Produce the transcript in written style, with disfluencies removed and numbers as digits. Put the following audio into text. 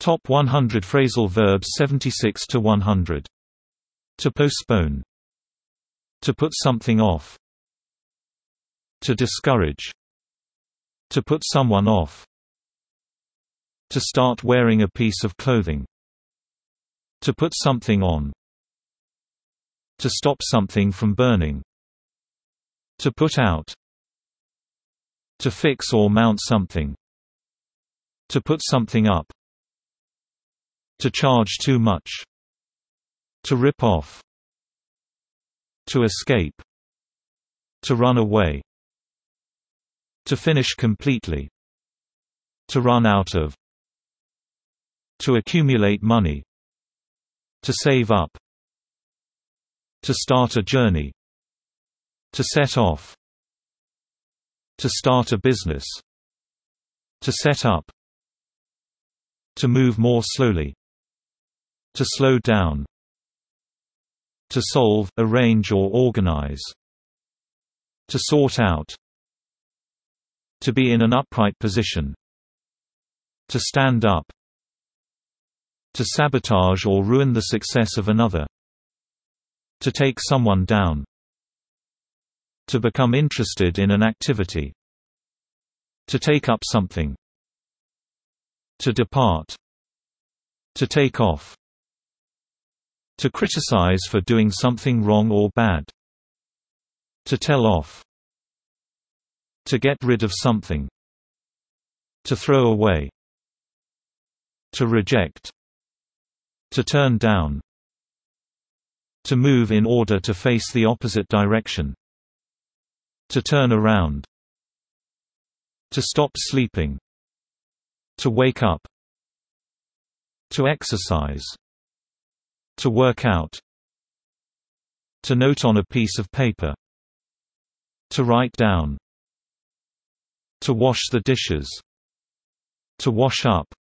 Top 100 phrasal verbs 76 to 100. To postpone. To put something off. To discourage. To put someone off. To start wearing a piece of clothing. To put something on. To stop something from burning. To put out. To fix or mount something. To put something up. To charge too much. To rip off. To escape. To run away. To finish completely. To run out of. To accumulate money. To save up. To start a journey. To set off. To start a business. To set up. To move more slowly. To slow down. To solve, arrange or organize. To sort out. To be in an upright position. To stand up. To sabotage or ruin the success of another. To take someone down. To become interested in an activity. To take up something. To depart. To take off. To criticize for doing something wrong or bad. To tell off. To get rid of something. To throw away. To reject. To turn down. To move in order to face the opposite direction. To turn around. To stop sleeping. To wake up. To exercise. To work out. To note on a piece of paper. To write down. To wash the dishes. To wash up.